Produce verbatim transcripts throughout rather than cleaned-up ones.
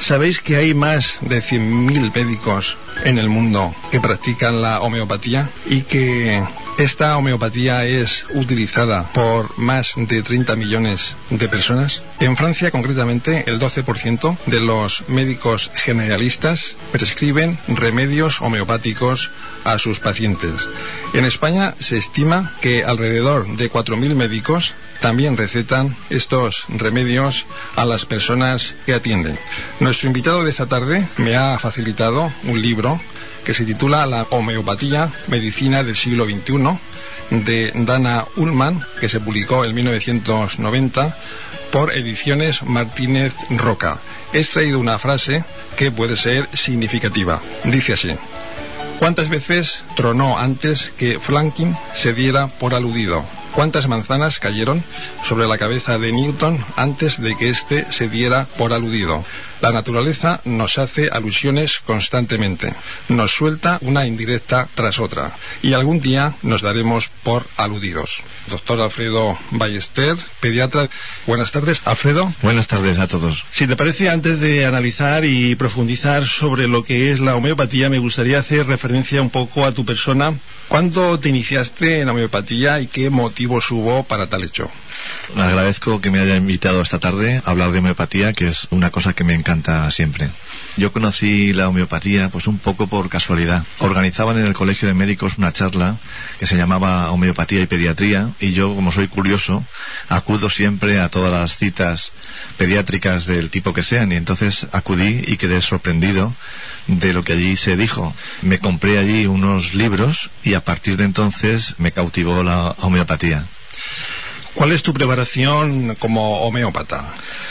¿Sabéis que hay más de cien mil médicos en el mundo que practican la homeopatía y que esta homeopatía es utilizada por más de treinta millones de personas? En Francia, concretamente, el doce por ciento de los médicos generalistas prescriben remedios homeopáticos a sus pacientes. En España se estima que alrededor de cuatro mil médicos también recetan estos remedios a las personas que atienden. Nuestro invitado de esta tarde me ha facilitado un libro que se titula La homeopatía, medicina del siglo veintiuno, de Dana Ullman, que se publicó en mil novecientos noventa por Ediciones Martínez Roca. He extraído una frase que puede ser significativa. Dice así: ¿cuántas veces tronó antes que Franklin se diera por aludido? ¿Cuántas manzanas cayeron sobre la cabeza de Newton antes de que éste se diera por aludido? La naturaleza nos hace alusiones constantemente, nos suelta una indirecta tras otra, y algún día nos daremos por aludidos. Doctor Alfredo Ballester, pediatra. Buenas tardes, Alfredo. Buenas tardes a todos. Si te parece, antes de analizar y profundizar sobre lo que es la homeopatía, me gustaría hacer referencia un poco a tu persona. ¿Cuándo te iniciaste en la homeopatía y qué motivos hubo para tal hecho? Agradezco que me haya invitado esta tarde a hablar de homeopatía, que es una cosa que me encanta siempre. Yo conocí la homeopatía pues un poco por casualidad. Organizaban en el Colegio de Médicos una charla que se llamaba Homeopatía y Pediatría, y yo, como soy curioso, acudo siempre a todas las citas pediátricas del tipo que sean, y entonces acudí y quedé sorprendido de lo que allí se dijo. Me compré allí unos libros y a partir de entonces me cautivó la homeopatía. ¿Cuál es tu preparación como homeópata?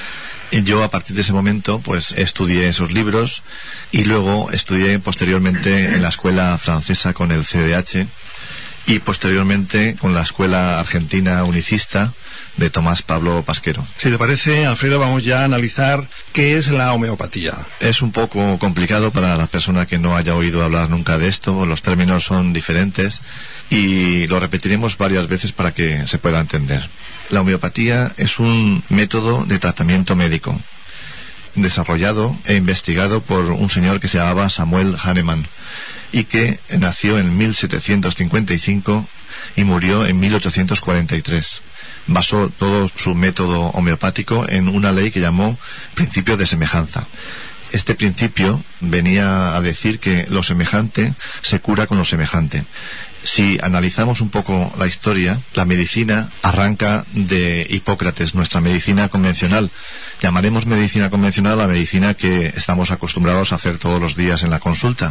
Yo a partir de ese momento pues estudié esos libros y luego estudié posteriormente en la escuela francesa con el C D H y posteriormente con la escuela argentina unicista de Tomás Pablo Pasquero. Si te parece, Alfredo, vamos ya a analizar qué es la homeopatía. Es un poco complicado para la persona que no haya oído hablar nunca de esto, los términos son diferentes y lo repetiremos varias veces para que se pueda entender. La homeopatía es un método de tratamiento médico desarrollado e investigado por un señor que se llamaba Samuel Hahnemann y que nació en mil setecientos cincuenta y cinco y murió en mil ochocientos cuarenta y tres. Basó todo su método homeopático en una ley que llamó principio de semejanza. Este principio venía a decir que lo semejante se cura con lo semejante. Si analizamos un poco la historia, la medicina arranca de Hipócrates, nuestra medicina convencional. Llamaremos medicina convencional a la medicina que estamos acostumbrados a hacer todos los días en la consulta,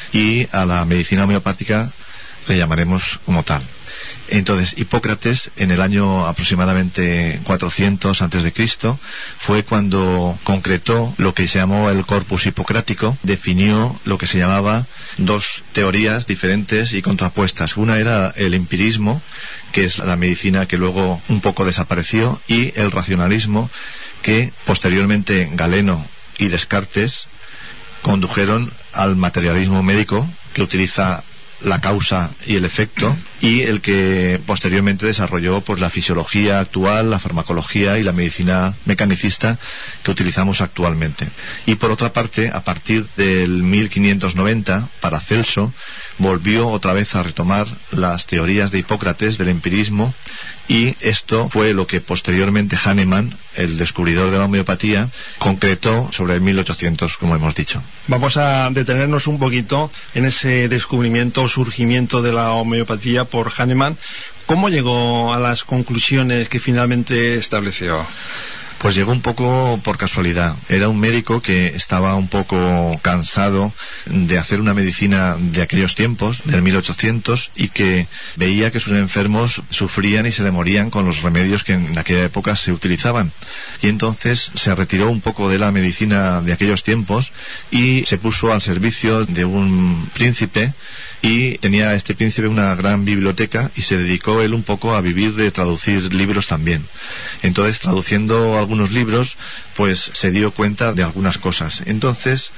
y a la medicina homeopática le llamaremos como tal. Entonces, Hipócrates, en el año aproximadamente cuatrocientos antes de Cristo, fue cuando concretó lo que se llamó el corpus hipocrático, definió lo que se llamaba dos teorías diferentes y contrapuestas. Una era el empirismo, que es la medicina que luego un poco desapareció, y el racionalismo, que posteriormente Galeno y Descartes condujeron al materialismo médico, que utiliza la causa y el efecto, y el que posteriormente desarrolló pues la fisiología actual, la farmacología y la medicina mecanicista que utilizamos actualmente. Y por otra parte, a partir del mil quinientos noventa, Paracelso volvió otra vez a retomar las teorías de Hipócrates del empirismo, y esto fue lo que posteriormente Hahnemann, el descubridor de la homeopatía, concretó sobre el mil ochocientos, como hemos dicho. Vamos a detenernos un poquito en ese descubrimiento o surgimiento de la homeopatía por Hahnemann. ¿Cómo llegó a las conclusiones que finalmente estableció? Pues llegó un poco por casualidad. Era un médico que estaba un poco cansado de hacer una medicina de aquellos tiempos, del mil ochocientos, y que veía que sus enfermos sufrían y se le morían con los remedios que en aquella época se utilizaban. Y entonces se retiró un poco de la medicina de aquellos tiempos y se puso al servicio de un príncipe, y tenía este príncipe una gran biblioteca y se dedicó él un poco a vivir de traducir libros también. Entonces, traduciendo algunos libros, pues se dio cuenta de algunas cosas. Entonces,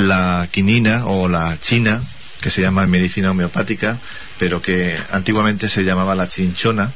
la quinina o la china, que se llama en medicina homeopática, pero que antiguamente se llamaba la chinchona,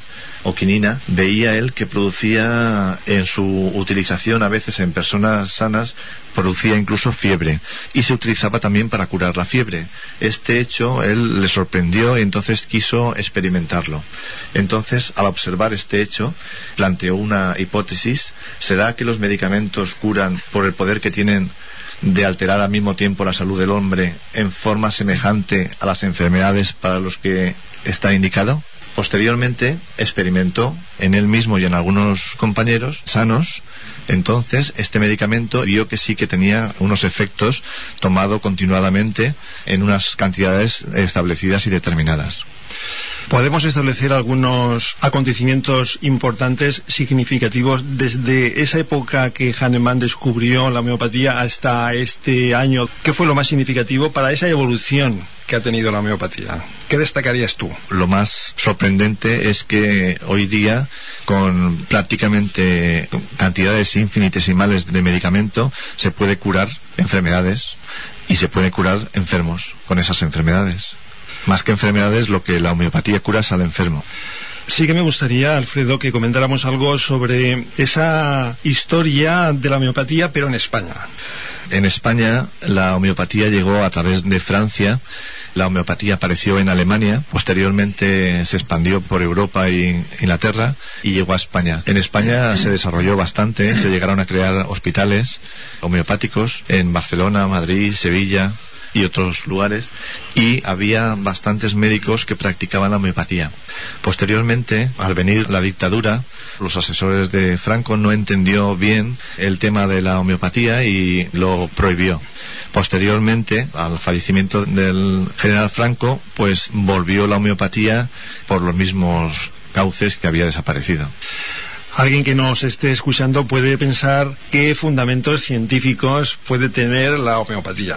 o quinina, veía él que producía en su utilización a veces en personas sanas, producía incluso fiebre, y se utilizaba también para curar la fiebre. Este hecho él le sorprendió y entonces quiso experimentarlo. Entonces, al observar este hecho, planteó una hipótesis: ¿será que los medicamentos curan por el poder que tienen de alterar al mismo tiempo la salud del hombre en forma semejante a las enfermedades para los que está indicado? Posteriormente experimentó en él mismo y en algunos compañeros sanos. Entonces este medicamento vio que sí que tenía unos efectos tomado continuadamente en unas cantidades establecidas y determinadas. Podemos establecer algunos acontecimientos importantes, significativos, desde esa época que Hahnemann descubrió la homeopatía hasta este año. ¿Qué fue lo más significativo para esa evolución que ha tenido la homeopatía? ¿Qué destacarías tú? Lo más sorprendente es que hoy día, con prácticamente cantidades infinitesimales de medicamento, se puede curar enfermedades y se puede curar enfermos con esas enfermedades. Más que enfermedades, lo que la homeopatía cura es al enfermo. Sí que me gustaría, Alfredo, que comentáramos algo sobre esa historia de la homeopatía, pero en España. En España la homeopatía llegó a través de Francia. La homeopatía apareció en Alemania, posteriormente se expandió por Europa e Inglaterra y llegó a España. En España se desarrolló bastante, se llegaron a crear hospitales homeopáticos en Barcelona, Madrid, Sevilla y otros lugares, y había bastantes médicos que practicaban la homeopatía. Posteriormente, al venir la dictadura, los asesores de Franco no entendió bien el tema de la homeopatía y lo prohibió. Posteriormente, al fallecimiento del general Franco, pues volvió la homeopatía por los mismos cauces que había desaparecido. Alguien que nos esté escuchando puede pensar qué fundamentos científicos puede tener la homeopatía.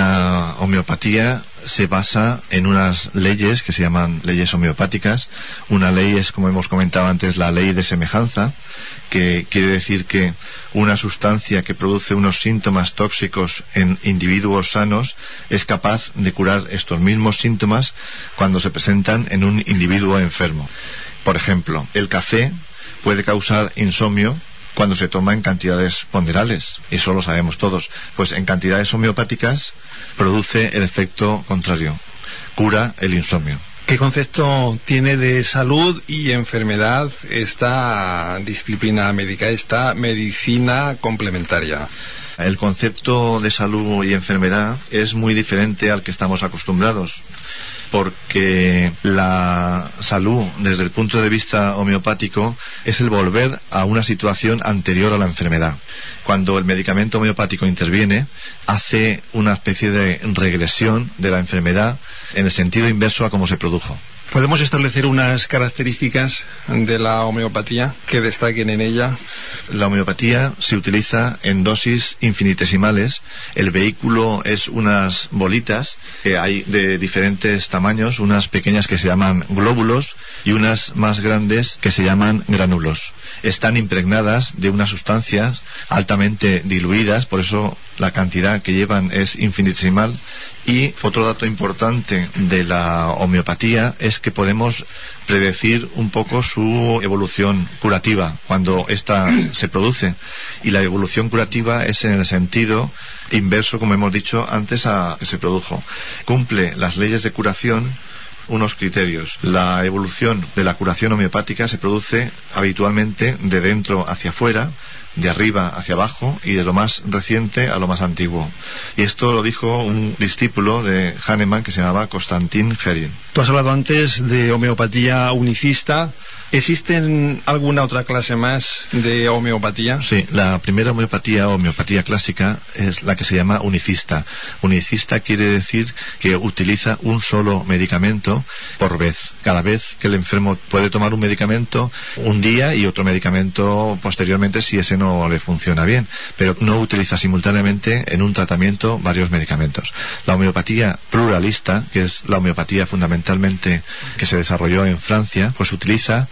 La homeopatía se basa en unas leyes que se llaman leyes homeopáticas. Una ley es, como hemos comentado antes, la ley de semejanza, que quiere decir que una sustancia que produce unos síntomas tóxicos en individuos sanos es capaz de curar estos mismos síntomas cuando se presentan en un individuo enfermo. Por ejemplo, el café puede causar insomnio cuando se toma en cantidades ponderables, y eso lo sabemos todos. Pues en cantidades homeopáticas produce el efecto contrario, cura el insomnio. ¿Qué concepto tiene de salud y enfermedad esta disciplina médica, esta medicina complementaria? El concepto de salud y enfermedad es muy diferente al que estamos acostumbrados, porque la salud, desde el punto de vista homeopático, es el volver a una situación anterior a la enfermedad. Cuando el medicamento homeopático interviene, hace una especie de regresión de la enfermedad en el sentido inverso a cómo se produjo. ¿Podemos establecer unas características de la homeopatía que destaquen en ella? La homeopatía se utiliza en dosis infinitesimales. El vehículo es unas bolitas que hay de diferentes tamaños, unas pequeñas que se llaman glóbulos y unas más grandes que se llaman granulos. Están impregnadas de unas sustancias altamente diluidas, por eso la cantidad que llevan es infinitesimal. Y otro dato importante de la homeopatía es que podemos predecir un poco su evolución curativa cuando ésta se produce, y la evolución curativa es en el sentido inverso, como hemos dicho antes, a que se produjo. Cumple las leyes de curación unos criterios. La evolución de la curación homeopática se produce habitualmente de dentro hacia afuera, de arriba hacia abajo y de lo más reciente a lo más antiguo. Y esto lo dijo un discípulo de Hahnemann que se llamaba Konstantin Herin. Tú has hablado antes de homeopatía unicista. ¿Existen alguna otra clase más de homeopatía? Sí, la primera homeopatía, homeopatía clásica, es la que se llama unicista. Unicista quiere decir que utiliza un solo medicamento por vez. Cada vez que el enfermo puede tomar un medicamento un día y otro medicamento posteriormente si ese no le funciona bien, pero no utiliza simultáneamente en un tratamiento varios medicamentos. La homeopatía pluralista, que es la homeopatía fundamentalmente que se desarrolló en Francia, pues utiliza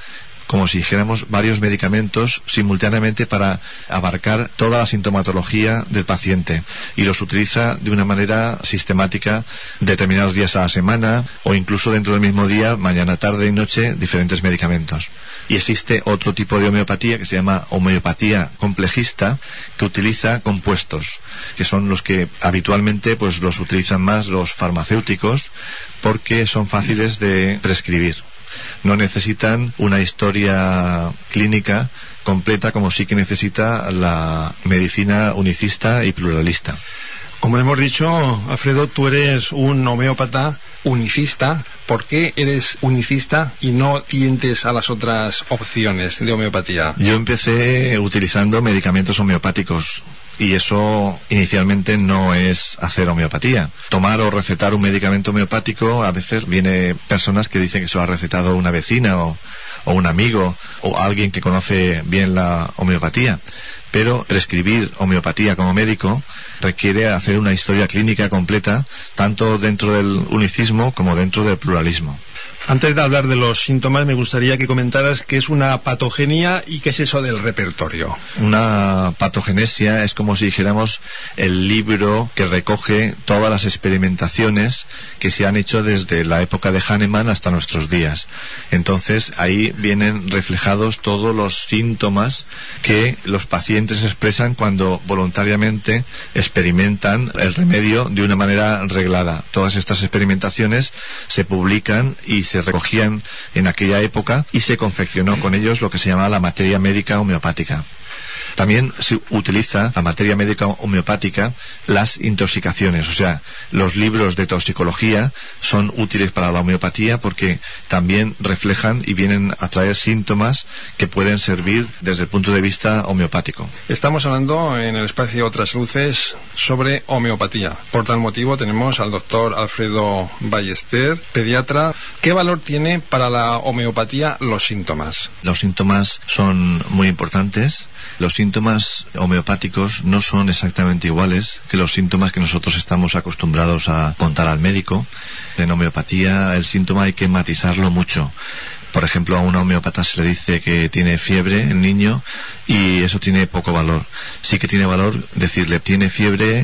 como si dijéramos varios medicamentos simultáneamente para abarcar toda la sintomatología del paciente, y los utiliza de una manera sistemática determinados días a la semana, o incluso dentro del mismo día, mañana, tarde y noche, diferentes medicamentos. Y existe otro tipo de homeopatía que se llama homeopatía complejista, que utiliza compuestos, que son los que habitualmente pues los utilizan más los farmacéuticos, porque son fáciles de prescribir. No necesitan una historia clínica completa como sí que necesita la medicina unicista y pluralista. Como hemos dicho, Alfredo, tú eres un homeópata unicista. ¿Por qué eres unicista y no tientes a las otras opciones de homeopatía? Yo empecé utilizando medicamentos homeopáticos, y eso inicialmente no es hacer homeopatía. Tomar o recetar un medicamento homeopático, a veces viene personas que dicen que se lo ha recetado una vecina o, o un amigo o alguien que conoce bien la homeopatía. Pero prescribir homeopatía como médico requiere hacer una historia clínica completa, tanto dentro del unicismo como dentro del pluralismo. Antes de hablar de los síntomas, me gustaría que comentaras qué es una patogenia y qué es eso del repertorio. Una patogenesia es como si dijéramos el libro que recoge todas las experimentaciones que se han hecho desde la época de Hahnemann hasta nuestros días. Entonces ahí vienen reflejados todos los síntomas que los pacientes expresan cuando voluntariamente experimentan el remedio de una manera reglada. Todas estas experimentaciones se publican y se recogían en aquella época, y se confeccionó con ellos lo que se llama la materia médica homeopática. También se utiliza la materia médica homeopática las intoxicaciones, o sea, los libros de toxicología son útiles para la homeopatía porque también reflejan y vienen a traer síntomas que pueden servir desde el punto de vista homeopático. Estamos hablando en el espacio Otras Luces sobre homeopatía. Por tal motivo tenemos al doctor Alfredo Ballester, pediatra. ¿Qué valor tiene para la homeopatía los síntomas? Los síntomas son muy importantes. Los síntomas homeopáticos no son exactamente iguales que los síntomas que nosotros estamos acostumbrados a contar al médico. En homeopatía el síntoma hay que matizarlo mucho. Por ejemplo, a una homeópata se le dice que tiene fiebre el niño, y eso tiene poco valor. Sí que tiene valor decirle tiene fiebre,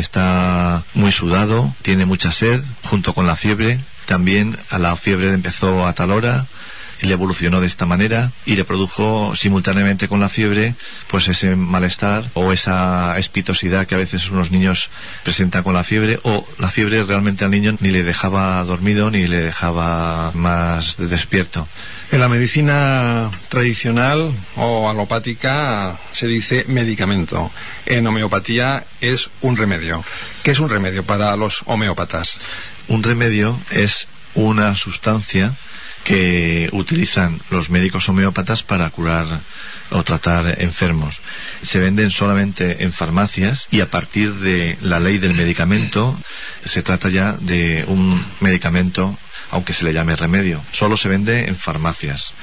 está muy sudado, tiene mucha sed, junto con la fiebre. También a la fiebre le empezó a tal hora, y le evolucionó de esta manera y le produjo simultáneamente con la fiebre pues ese malestar o esa espitosidad que a veces unos niños presentan con la fiebre, o la fiebre realmente al niño ni le dejaba dormido ni le dejaba más despierto. En la medicina tradicional o alopática se dice medicamento. En homeopatía es un remedio. ¿Qué es un remedio para los homeópatas? Un remedio es una sustancia que utilizan los médicos homeópatas para curar o tratar enfermos. Se venden solamente en farmacias, y a partir de la ley del medicamento se trata ya de un medicamento, aunque se le llame remedio. Solo se vende en farmacias,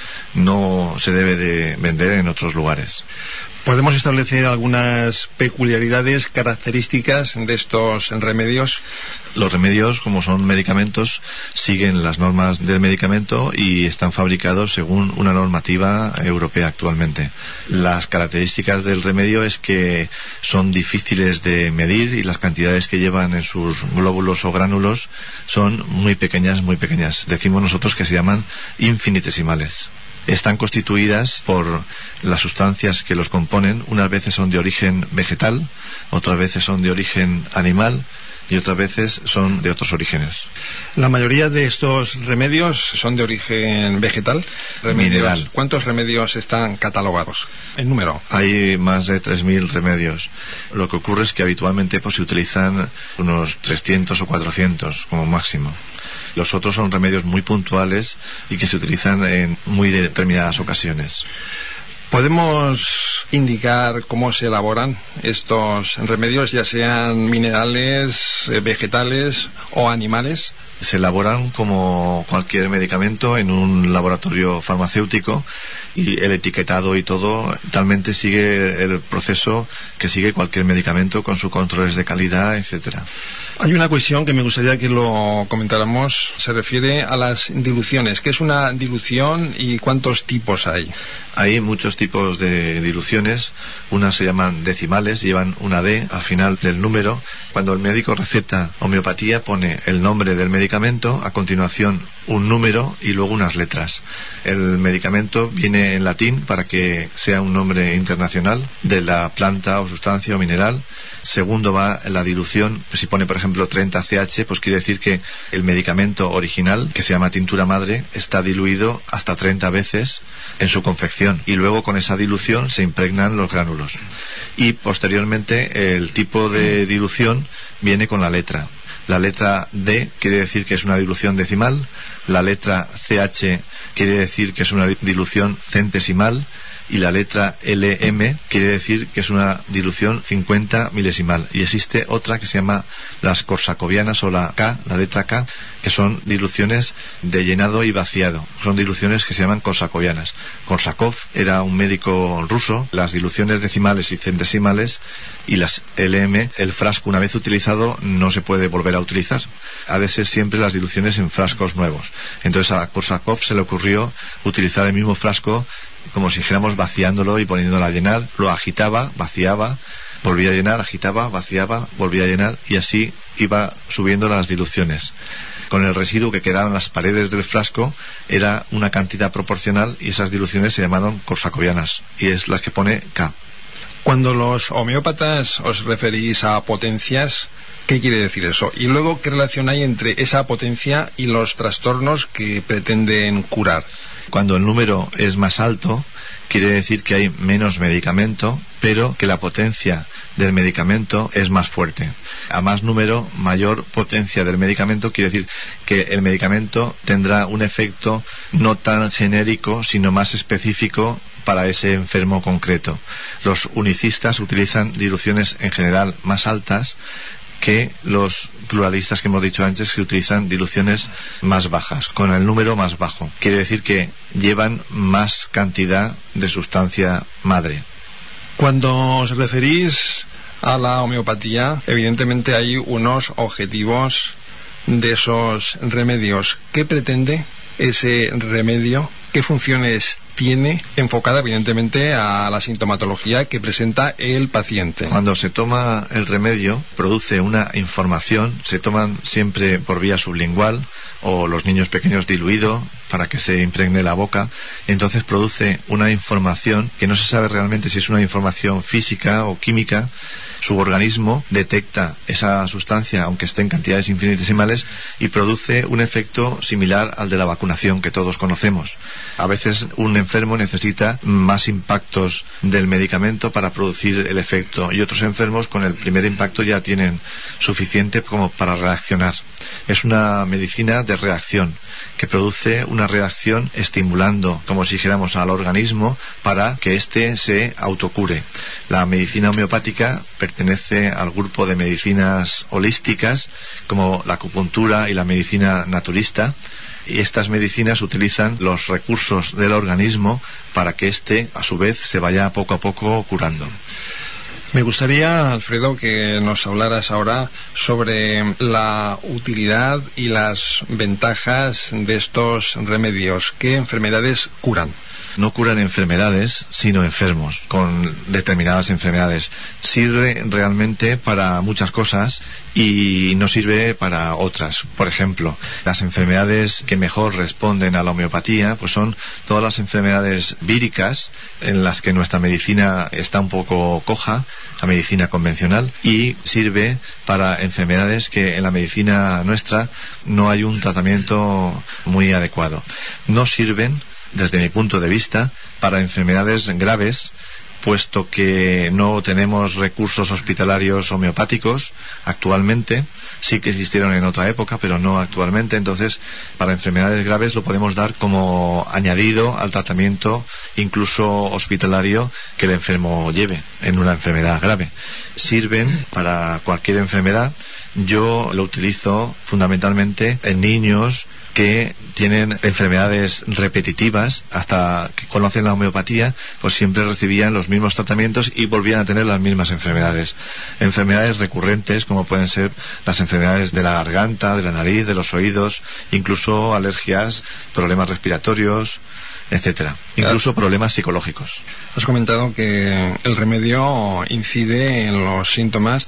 no se debe de vender en otros lugares. ¿Podemos establecer algunas peculiaridades, características de estos remedios? Los remedios, como son medicamentos, siguen las normas del medicamento y están fabricados según una normativa europea actualmente. Las características del remedio es que son difíciles de medir, y las cantidades que llevan en sus glóbulos o gránulos son muy pequeñas, muy pequeñas. Decimos nosotros que se llaman infinitesimales. Están constituidas por las sustancias que los componen. Unas veces son de origen vegetal, otras veces son de origen animal, y otras veces son de otros orígenes. La mayoría de estos remedios son de origen vegetal. Remedios. Mineral. ¿Cuántos remedios están catalogados en número? Hay más de tres mil remedios. Lo que ocurre es que habitualmente pues, se utilizan unos trescientos o cuatrocientos como máximo. Los otros son remedios muy puntuales y que se utilizan en muy determinadas ocasiones. ¿Podemos indicar cómo se elaboran estos remedios, ya sean minerales, eh, vegetales o animales? Se elaboran como cualquier medicamento en un laboratorio farmacéutico y el etiquetado y todo talmente sigue el proceso que sigue cualquier medicamento con sus controles de calidad, etcétera. Hay una cuestión que me gustaría que lo comentáramos, se refiere a las diluciones. ¿Qué es una dilución y cuántos tipos hay? Hay muchos tipos de diluciones, unas se llaman decimales, llevan una D al final del número. Cuando el médico receta homeopatía pone el nombre del medicamento, a continuación un número y luego unas letras. El medicamento viene en latín para que sea un nombre internacional de la planta o sustancia o mineral. Segundo va la dilución, si pone por ejemplo treinta C H, pues quiere decir que el medicamento original, que se llama tintura madre, está diluido hasta treinta veces en su confección y luego con esa dilución se impregnan los gránulos. Y posteriormente el tipo de dilución viene con la letra. La letra D quiere decir que es una dilución decimal, la letra C H quiere decir que es una dilución centesimal y la letra L M quiere decir que es una dilución cincuenta milesimal. Y existe otra que se llama las corsacovianas o la K, la letra K, que son diluciones de llenado y vaciado. Son diluciones que se llaman corsacovianas. Korsakov era un médico ruso. Las diluciones decimales y centesimales y las L M, el frasco una vez utilizado no se puede volver a utilizar. Ha de ser siempre las diluciones en frascos nuevos. Entonces a Korsakov se le ocurrió utilizar el mismo frasco como si dijéramos vaciándolo y poniéndolo a llenar. Lo agitaba, vaciaba, volvía a llenar, agitaba, vaciaba, volvía a llenar y así iba subiendo las diluciones. Con el residuo que quedaba en las paredes del frasco era una cantidad proporcional y esas diluciones se llamaron corsacovianas y es la que pone K. Cuando los homeópatas os referís a potencias, ¿qué quiere decir eso? Y luego, ¿qué relación hay entre esa potencia y los trastornos que pretenden curar? Cuando el número es más alto, quiere decir que hay menos medicamento, pero que la potencia del medicamento es más fuerte. A más número, mayor potencia del medicamento, quiere decir que el medicamento tendrá un efecto no tan genérico, sino más específico para ese enfermo concreto. Los unicistas utilizan diluciones en general más altas que los pluralistas que hemos dicho antes, que utilizan diluciones más bajas, con el número más bajo. Quiere decir que llevan más cantidad de sustancia madre. Cuando os referís a la homeopatía, evidentemente hay unos objetivos de esos remedios. ¿Qué pretende ese remedio? ¿Qué funciones tiene, enfocada evidentemente a la sintomatología que presenta el paciente? Cuando se toma el remedio, produce una información, se toman siempre por vía sublingual, o los niños pequeños diluido, para que se impregne la boca. Entonces produce una información que no se sabe realmente si es una información física o química. Su organismo detecta esa sustancia, aunque esté en cantidades infinitesimales, y produce un efecto similar al de la vacunación que todos conocemos. A veces un enfermo necesita más impactos del medicamento para producir el efecto, y otros enfermos con el primer impacto ya tienen suficiente como para reaccionar. Es una medicina de reacción, que produce una reacción estimulando, como si dijéramos, al organismo para que éste se autocure. La medicina homeopática pertenece al grupo de medicinas holísticas, como la acupuntura y la medicina naturista, y estas medicinas utilizan los recursos del organismo para que éste, a su vez, se vaya poco a poco curando. Me gustaría, Alfredo, que nos hablaras ahora sobre la utilidad y las ventajas de estos remedios. ¿Qué enfermedades curan? No curan enfermedades, sino enfermos con determinadas enfermedades. Sirve realmente para muchas cosas y no sirve para otras. Por ejemplo, las enfermedades que mejor responden a la homeopatía pues son todas las enfermedades víricas, en las que nuestra medicina está un poco coja, la medicina convencional, y sirve para enfermedades que en la medicina nuestra no hay un tratamiento muy adecuado. No sirven, desde mi punto de vista, para enfermedades graves, puesto que no tenemos recursos hospitalarios homeopáticos actualmente. Sí que existieron en otra época, pero no actualmente. Entonces, para enfermedades graves lo podemos dar como añadido al tratamiento, incluso hospitalario, que el enfermo lleve en una enfermedad grave. Sirven para cualquier enfermedad, Yo lo utilizo fundamentalmente en niños que tienen enfermedades repetitivas, hasta que conocen la homeopatía, pues siempre recibían los mismos tratamientos y volvían a tener las mismas enfermedades. Enfermedades recurrentes, como pueden ser las enfermedades de la garganta, de la nariz, de los oídos, incluso alergias, problemas respiratorios, etcétera, incluso problemas psicológicos. Has comentado que el remedio incide en los síntomas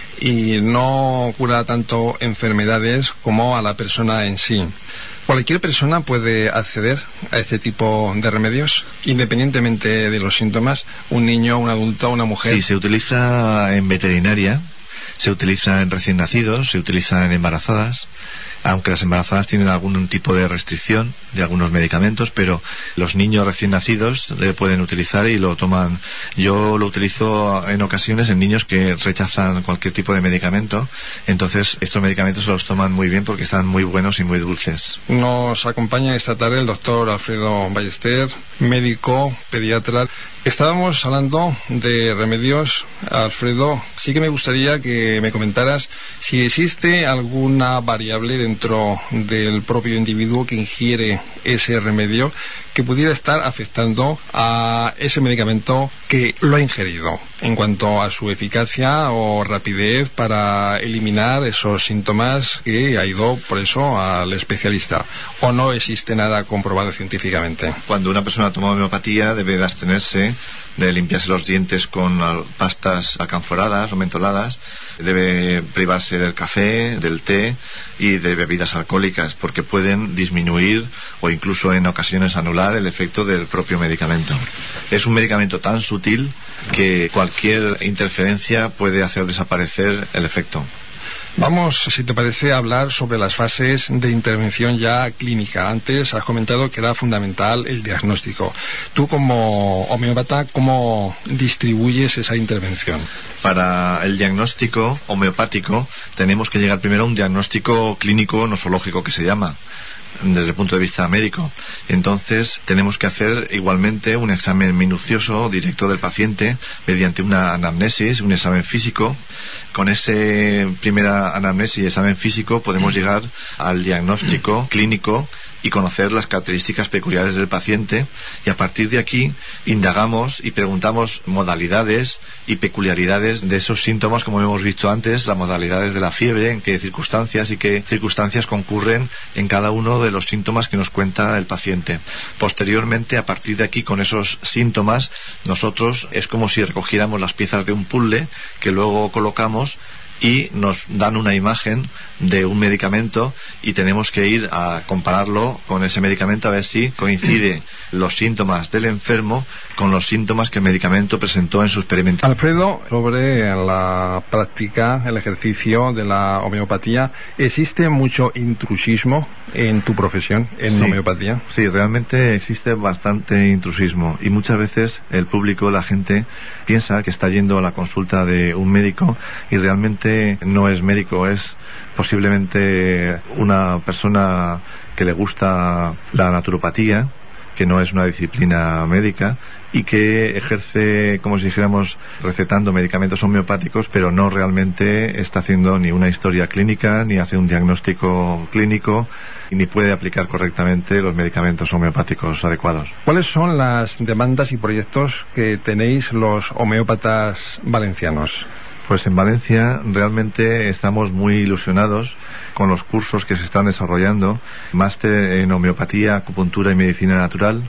y no cura tanto enfermedades como a la persona en sí. ¿Cualquier persona puede acceder a este tipo de remedios, independientemente de los síntomas? ¿Un niño, un adulto, una mujer? Sí, se utiliza en veterinaria, se utiliza en recién nacidos, se utiliza en embarazadas, aunque las embarazadas tienen algún tipo de restricción de algunos medicamentos, pero los niños recién nacidos le pueden utilizar y lo toman. Yo lo utilizo en ocasiones en niños que rechazan cualquier tipo de medicamento, entonces estos medicamentos se los toman muy bien porque están muy buenos y muy dulces. Nos acompaña esta tarde el doctor Alfredo Ballester, médico, pediatra. Estábamos hablando de remedios. Alfredo, sí que me gustaría que me comentaras si existe alguna variable dentro del propio individuo que ingiere ese remedio que pudiera estar afectando a ese medicamento que lo ha ingerido, en cuanto a su eficacia o rapidez para eliminar esos síntomas que ha ido por eso al especialista, o no existe nada comprobado científicamente. Cuando una persona toma homeopatía debe de abstenerse de limpiarse los dientes con pastas acanforadas o mentoladas, debe privarse del café, del té y de bebidas alcohólicas, porque pueden disminuir o incluso en ocasiones anular el efecto del propio medicamento. Es un medicamento tan sutil que cualquier interferencia puede hacer desaparecer el efecto. Vamos, si te parece, a hablar sobre las fases de intervención ya clínica. Antes has comentado que era fundamental el diagnóstico. Tú, como homeópata, ¿cómo distribuyes esa intervención? Para el diagnóstico homeopático tenemos que llegar primero a un diagnóstico clínico nosológico, que se llama, desde el punto de vista médico. Entonces tenemos que hacer igualmente un examen minucioso directo del paciente mediante una anamnesis, un examen físico. Con ese primera anamnesis y examen físico podemos llegar al diagnóstico clínico y conocer las características peculiares del paciente, y a partir de aquí indagamos y preguntamos modalidades y peculiaridades de esos síntomas, como hemos visto antes, las modalidades de la fiebre, en qué circunstancias y qué circunstancias concurren en cada uno de los síntomas que nos cuenta el paciente. Posteriormente, a partir de aquí, con esos síntomas, nosotros es como si recogiéramos las piezas de un puzzle que luego colocamos y nos dan una imagen de un medicamento, y tenemos que ir a compararlo con ese medicamento a ver si coincide los síntomas del enfermo con los síntomas que el medicamento presentó en su experimento. Alfredo, sobre la práctica, el ejercicio de la homeopatía, ¿existe mucho intrusismo en tu profesión, en sí, homeopatía? Sí, realmente existe bastante intrusismo, y muchas veces el público, la gente, piensa que está yendo a la consulta de un médico y realmente no es médico, es posiblemente una persona que le gusta la naturopatía, que no es una disciplina médica, y que ejerce, como si dijéramos, recetando medicamentos homeopáticos, pero no realmente está haciendo ni una historia clínica, ni hace un diagnóstico clínico, ni puede aplicar correctamente los medicamentos homeopáticos adecuados. ¿Cuáles son las demandas y proyectos que tenéis los homeópatas valencianos? Pues en Valencia realmente estamos muy ilusionados con los cursos que se están desarrollando: máster en homeopatía, acupuntura y medicina natural,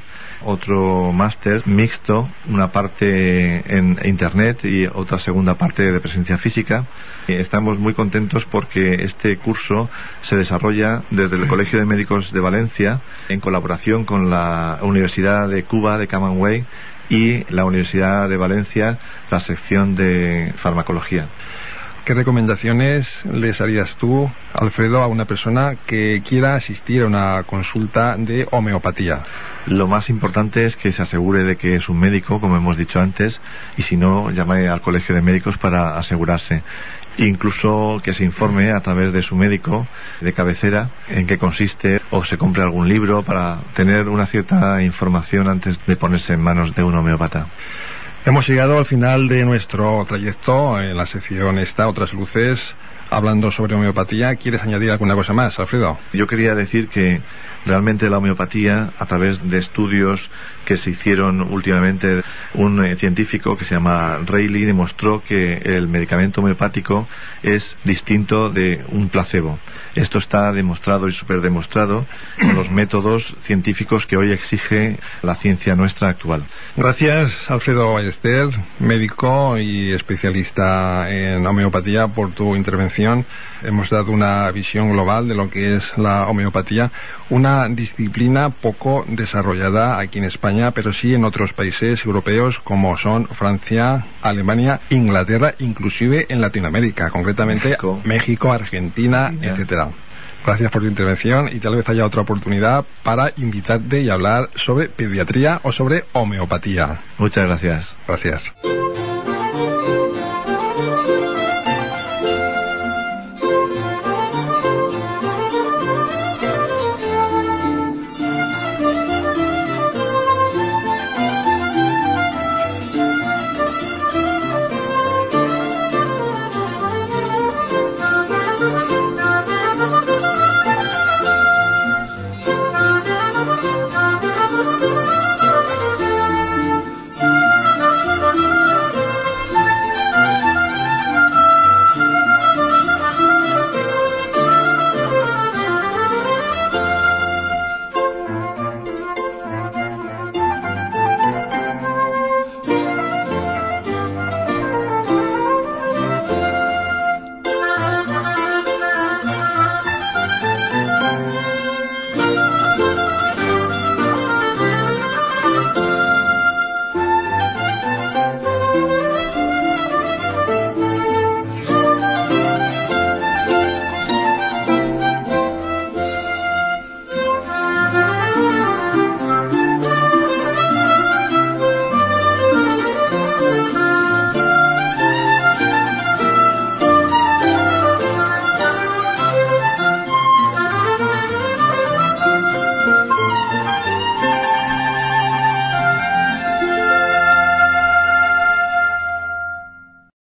otro máster mixto, una parte en internet y otra segunda parte de presencia física. Estamos muy contentos porque este curso se desarrolla desde el Colegio de Médicos de Valencia en colaboración con la Universidad de Cuba de Camagüey y la Universidad de Valencia, la sección de farmacología. ¿Qué recomendaciones les harías tú, Alfredo, a una persona que quiera asistir a una consulta de homeopatía? Lo más importante es que se asegure de que es un médico, como hemos dicho antes, y si no, llame al Colegio de Médicos para asegurarse. Incluso que se informe a través de su médico de cabecera en qué consiste, o se compre algún libro para tener una cierta información antes de ponerse en manos de un homeópata. Hemos llegado al final de nuestro trayecto en la sección esta, Otras Luces. hablando sobre homeopatía. ¿Quieres añadir alguna cosa más, Alfredo? Yo quería decir que realmente la homeopatía, a través de estudios que se hicieron últimamente, un eh, científico que se llama Reilly demostró que el medicamento homeopático es distinto de un placebo. Esto está demostrado y súper demostrado con los métodos científicos que hoy exige la ciencia nuestra actual. Gracias, Alfredo Ballester, médico y especialista en homeopatía, por tu intervención. Hemos dado una visión global de lo que es la homeopatía, una disciplina poco desarrollada aquí en España, pero sí en otros países europeos como son Francia, Alemania, Inglaterra, inclusive en Latinoamérica, concretamente México, México Argentina, yeah. etcétera. Gracias por tu intervención y tal vez haya otra oportunidad para invitarte y hablar sobre pediatría o sobre homeopatía. Muchas gracias. Gracias.